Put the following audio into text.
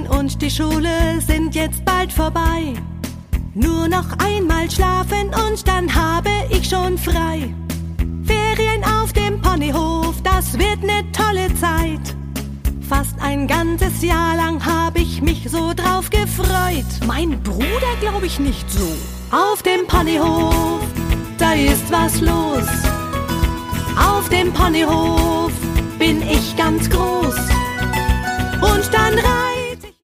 Ferien und die Schule sind jetzt bald vorbei. Nur noch einmal schlafen und dann habe ich schon frei. Ferien auf dem Ponyhof, das wird ne tolle Zeit. Fast ein ganzes Jahr lang habe ich mich so drauf gefreut. Mein Bruder glaub ich nicht so. Auf dem Ponyhof, da ist was los. Auf dem Ponyhof bin ich ganz groß. Und dann rein